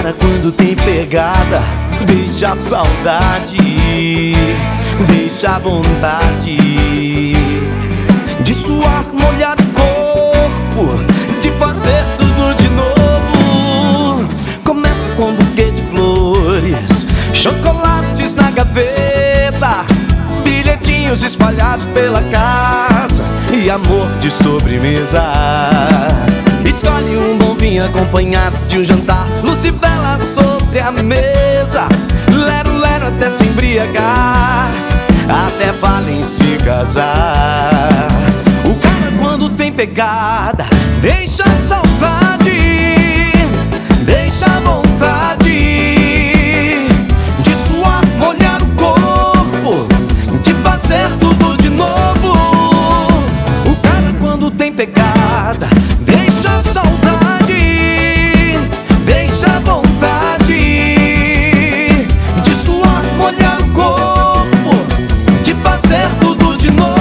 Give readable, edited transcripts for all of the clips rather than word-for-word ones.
cara quando tem pegada deixa a saudade, deixa a vontade de suar, molhar o corpo, de fazer tudo de novo. Começa com um buquê de flores, chocolates na gaveta, bilhetinhos espalhados pela casa e amor de sobremesa. Escolhe um bom vinho acompanhado de um jantar, luz e vela sobre a mesa. Lero, lero até se embriagar, até falem se casar. O cara quando tem pegada deixa a saudade, deixa a vontade de suar, molhar o corpo, de fazer tudo de novo. O cara quando tem pegada deixa a saudade, deixa a vontade de suar, molhar o corpo, de fazer tudo de novo.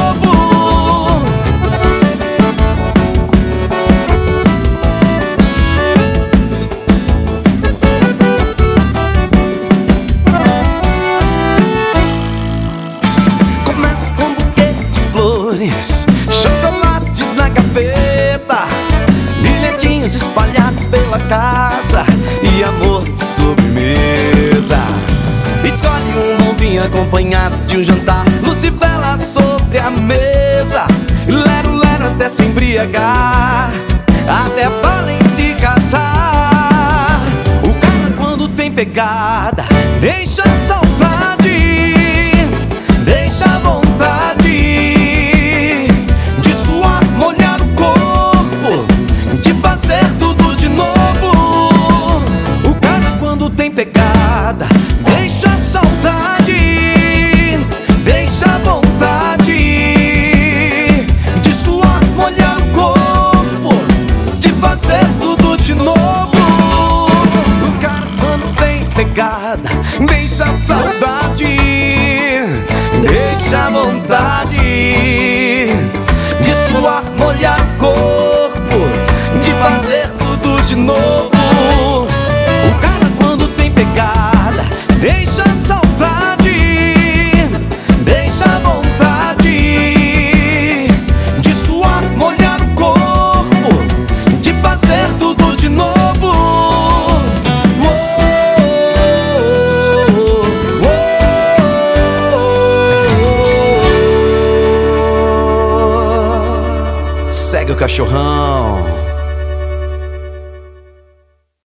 Começa com um buquê de flores, chocolates na gaveta, bilhetinhos espalhados pela casa e amor de sobremesa. Escolhe um bom vinho acompanhado de um jantar, luz e vela sobre a mesa. Lero, lero até se embriagar, até falem se casar. O cara quando tem pegada deixa a saudade, deixa a vontade de suar, molhar o corpo, de fazer tudo de novo. O cara quando tem pegada deixa a saudade, deixa a vontade de suar, molhar o corpo, de fazer tudo de novo. O cara quando tem pegada deixa a saudade, deixa a vontade de suar, molhar o corpo, de fazer tudo de novo. O cara quando tem pegada deixa a saudade, deixa a vontade de suar, molhar o corpo, de fazer tudo de novo. Segue o cachorrão.